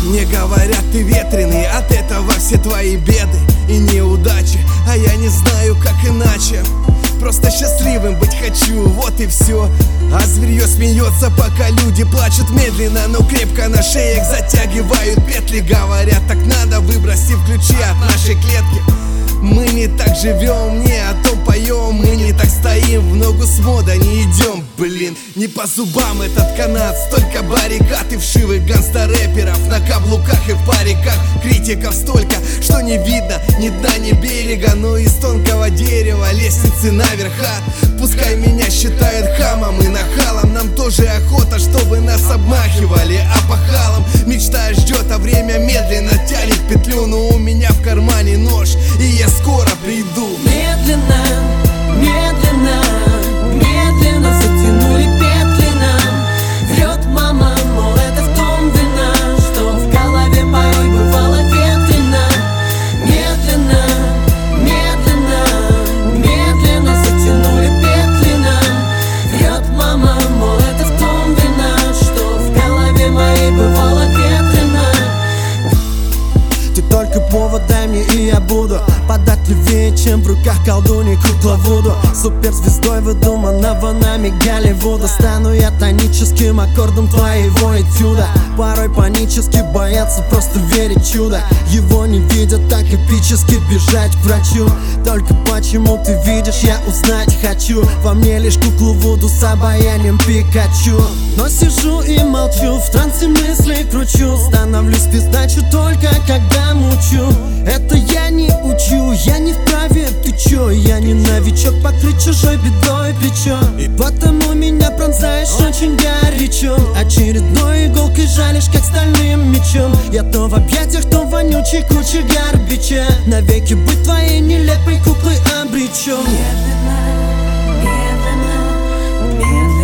Мне говорят, ты ветреный, от этого все твои беды и неудачи. А я не знаю, как иначе. Просто счастливым быть хочу, вот и все. А зверье смеется, пока люди плачут медленно, но крепко на шеях затягивают петли. Говорят, так надо, выбросив ключи от нашей клетки. Мы не так живем, не о том поем. Мы не так стоим, в ногу с мода не идем. Блин, не по зубам этот канат. Столько баррикад и вшивых ганста-рэперов на каблуках и в париках. Критиков столько, что не видно ни дна, ни берега. Но из тонкого дерева лестницы наверха. Пускай меня считают хамом и нахалом, нам тоже охота, чтобы нас обмахивали опахалом. Мечта ждет, а время медленно тянет петлю. Но у меня в кармане нож, и я скоро приду. Медленно, медленно, медленно затянули петли нам. Врет мама, мол, это в том вина, что в голове порой бывало ветрено. Медленно, медленно, медленно затянули петли нам. Врет мама, мол, это в том вина, что в голове моей бывало ветрено. Ты только повод дай мне, и я буду податливее, чем в руках колдуньи кукла Вуду. Суперзвездой выдуманного нами Голливуда. Стану я тоническим аккордом твоего этюда. Порой панически боятся просто верить в чудо. Его не видят, так эпически бежать к врачу. Только почему ты видишь, я узнать хочу. Во мне лишь куклу Вуду с обаянием Пикачу. Но сижу и молчу, в трансе мысли кручу. Становлюсь пиздачу только когда мучу. Это я не учу, я не вправе, ты чё? Я не новичок, покрыть чужой бедой плечо. И потому меня пронзаешь очень горячо. Очередной иголкой жалишь, как стальным мечом. Я то в объятиях, то в вонючей куче гарбича. Навеки быть твоей нелепой куклой обречен. Медленно, медленно, медленно.